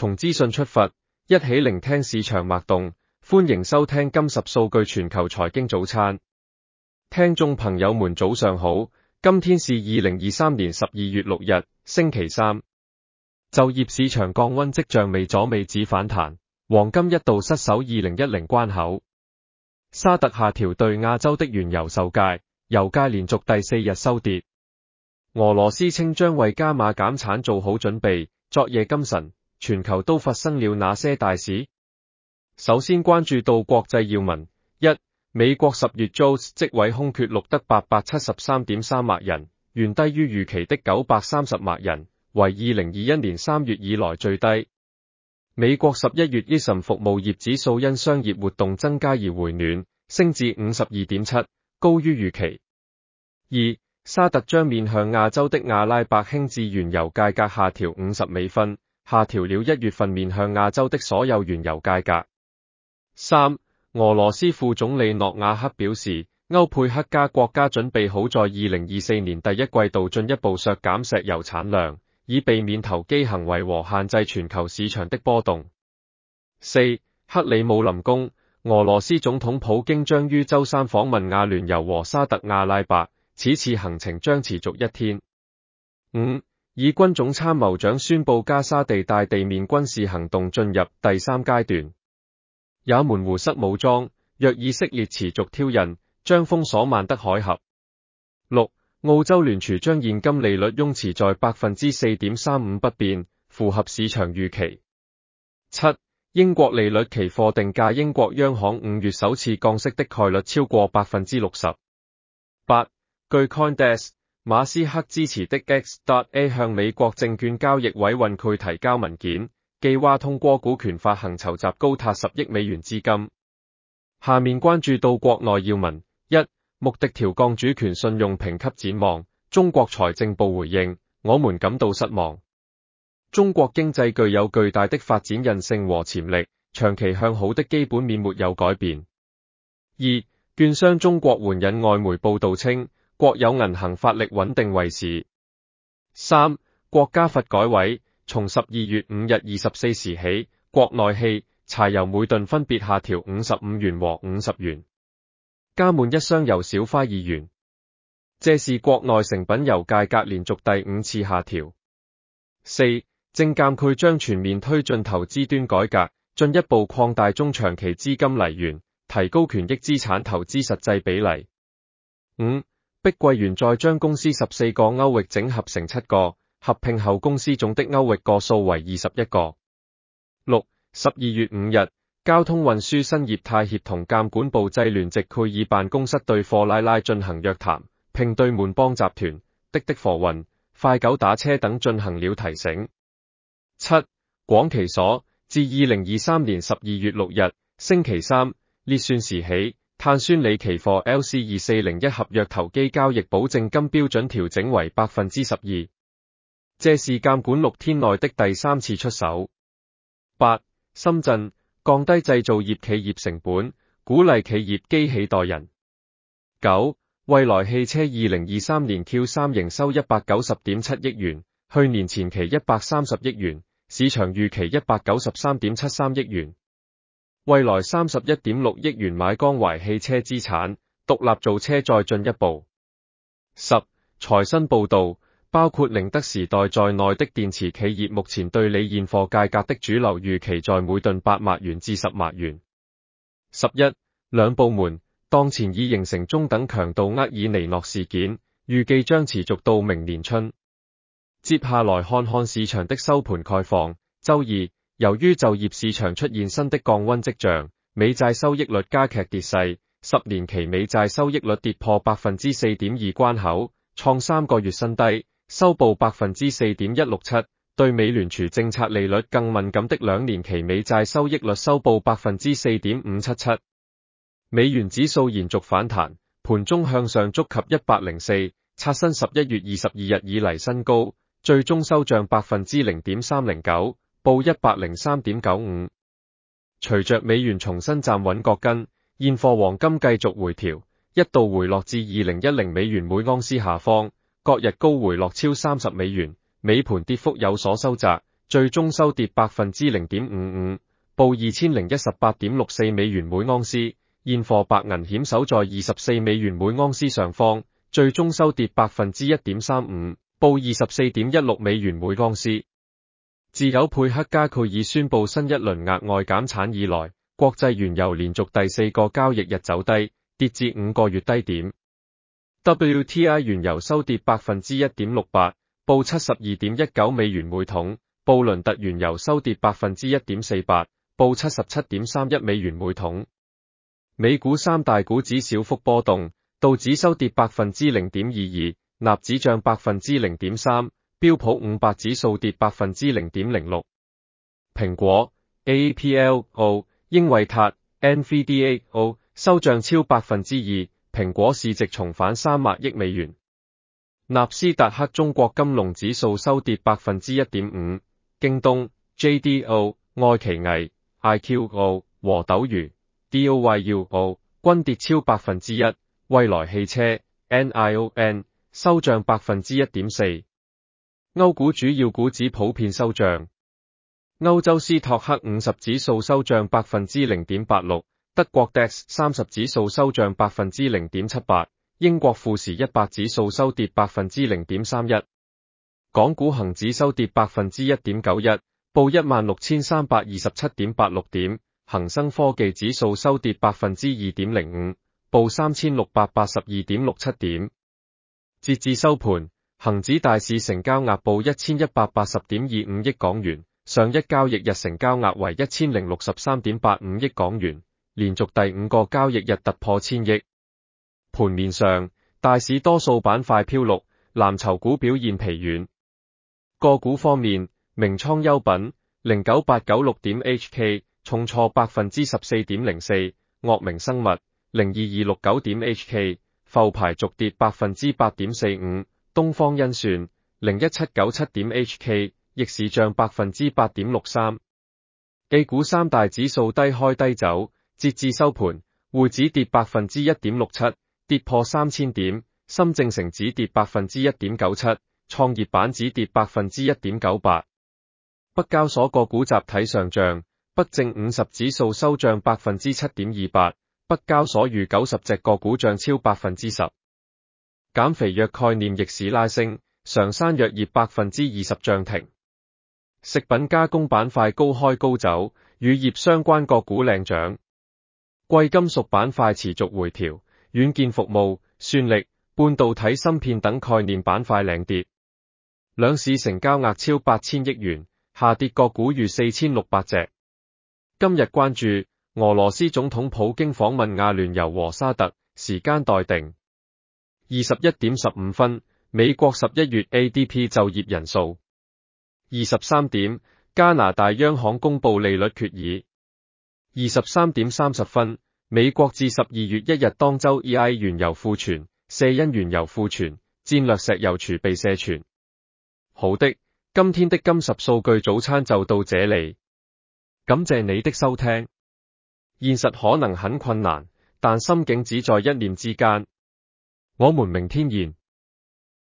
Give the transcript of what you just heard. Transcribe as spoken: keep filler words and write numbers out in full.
從資訊出發，一起聆聽市場脈動。歡迎收聽金十數據全球財經早餐。聽眾朋友們早上好，今天是二零二三年十二月六日，星期三。就業市場降溫跡象未阻美指反彈，黃金一度失守二零一零關口。沙特下調對亞洲的原油售價，油價連續第四日收跌。俄羅斯稱將為加碼減產做好準備。昨夜今晨，全球都發生了哪些大事？首先關注到國際要聞：一、美國十月 jobs 職位空缺錄得八百七十三點三萬人，遠低於預期的九百三十萬人，為二零二一年三月以來最低。美國十一月 I S M 服務業指數因商業活動增加而回暖，升至 五十二點七，高於預期。二、沙特將面向亞洲的阿拉伯輕質原油價格下調五十美分，下調了一月份面向亞洲的所有原油價格。三、俄羅斯副總理諾瓦克表示，歐佩克加國家準備好在二零二四年第一季度進一步削減石油產量，以避免投機行為和限制全球市場的波動。四、克里姆林宮，俄羅斯總統普京將於周三訪問阿聯酋和沙特阿拉伯，此次行程將持續一天。五、以軍總參謀長宣布加沙地帶地面軍事行動進入第三階段。也門胡塞武裝，若以色列持續挑釁，將封鎖曼德海峽。六、澳洲聯儲將現金利率擁持在 百分之四點三五 不變，符合市場預期。七、英國利率期貨定價英國央行五月首次降息的概率超過 百分之六十。八、據 CoinDesk， 馬斯克支持的 X.A 向美國證券交易委員會提交文件，計劃通過股權發行籌集高達十億美元資金。下面關注到國內要聞：一、穆迪調降主權信用評級展望，中國財政部回應，我們感到失望。中國經濟具有巨大的發展韌性和潛力，長期向好的基本面沒有改變。二、券商中國援引外媒報道稱，國有銀行發力穩定維持。三、國家發改委從十二月五日二十四時起，國內汽、柴油每噸分別下調五十五元和五十元，加滿一箱油小花二元。這是國內成品油價格連續第五次下調。四、證監會將全面推進投資端改革，進一步擴大中長期資金來源，提高權益資產投資實際比例。五、碧桂園再將公司十四個區域整合成七個，合併後公司總的區域個數為二十一個。六、十二月五日，交通運輸新業態協同監管部際聯席會議辦公室對貨拉拉進行約談，並對滿幫集團、滴滴貨運、快狗打車等進行了提醒。七、廣期所自二零二三年十二月六日，星期三，列算時起，碳酸鋰期貨 L C 二四零一合約投機交易保證金標準調整為 百分之十二，這是監管六天內的第三次出手。八、深圳降低製造業企業成本，鼓勵企業機器代人。九、蔚來汽車二零二三年 Q 三 營收一百九十點七億元，去年前期一百三十億元，市場預期一百九十三點七三億元。蔚來三十一點六億元買江淮汽車資產，獨立造車再進一步。十、財新報道，包括寧德時代在內的電池企業目前對鋰現貨價格的主流預期在每噸八萬元至十萬元。十一、兩部門當前已形成中等強度厄爾尼諾事件，預計將持續到明年春。接下來看看市場的收盤概況。周二，由於就業市場出現新的降溫跡象，美債收益率加劇跌勢，十年期美債收益率跌破 百分之四點二 關口，創三個月新低，收報 百分之四點一六七。對美聯儲政策利率更敏感的兩年期美債收益率收報 百分之四點五七七。美元指數延續反彈，盤中向上觸及一百零四，刷新十一月二十二日以嚟新高，最終收漲 百分之零點三零九，報一百零三點九五。隨着美元重新站穩腳跟，現貨黃金繼續回調，一度回落至二零一零美元每盎司下方，各日高回落超三十美元，尾盤跌幅有所收窄， 最終收跌百分之零點五五，報二千零一十八點六四美元每盎司。現貨白銀險守在二十四美元每盎司上方，最終收跌百分之一點三五，報二十四點一六美元每盎司。自有佩克加蓋爾宣布新一輪額外減產以來，國際原油連續第四個交易日走低，跌至五個月低點。W T I 原油收跌百分之一點六八，報七十二點一九美元每桶。布倫特原油收跌百分之一點四八，報七十七點三一美元每桶。美股三大股指小幅波動，道指收跌百分之零點二二，納指漲百分之零點三，標普五百指數跌百分之零點零六。蘋果、A P L O、英偉達、N V D A O 收漲超百分之二，蘋果市值重返三百億美元。納斯達克中國金龍指數收跌百分之一點五，京東、J D O、愛奇藝、I Q O 和斗魚、D O Y U O 均跌超百分之一，蔚來汽車 N I O N 收漲百分之一點四。歐股主要股指普遍收漲，歐洲斯托克五十指數收漲百分之零點八六，德國 D A X 三十指數收漲百分之零點七八，英國富時一百指數收跌百分之零點三一。港股恒指收跌百分之一點九一，報一萬六千三百二十七點八六點。恒生科技指數收跌百分之二點零五，報三千六百八十二點六七點。截至收盤，恒指大市成交額報一千一百八十點二五億港元，上一交易日成交額為一千零六十三點八五億港元，連續第五個交易日突破千億。盤面上，大市多數板塊飄綠，藍籌股表現疲軟。個股方面，名創優品零九八九六點 H K 重挫百分之十四點零四，岳明生物零二二六九點 H K 復牌續跌百分之八點四五，東方甄選零一七九七點 H K 逆市漲百分之八點六三。A 股三大指數低開低走，截至收盤，滬指跌百分之一點六七，跌破三千點，深證成指跌百分之一點九七，創業板指跌百分之一點九八。北交所個股集體上漲。北證五十指數收漲百分之七點二八，北交所逾九十隻個股漲超百分之十。減肥藥概念逆市拉升，常山藥業百分之二十漲停。食品加工板塊高開高走，與業相關個股領漲。貴金屬板塊持續回調，軟件服務、算力、半導體芯片等概念板塊領跌。兩市成交額超八千億元，下跌個股逾四千六百隻。今日關注俄羅斯總統普京訪問阿聯酋和沙特，時間待定。二十一點十五分，美國十一月 A D P 就業人數。二十三點，加拿大央行公布利率決議。二十三點三十分，美國至十二月一日當周 E I 原油庫存、卸因原油庫存、戰略石油儲備卸存。好的，今天的金十數據早餐就到這裡。感謝你的收聽。現實可能很困難，但心境只在一念之間。我們明天見。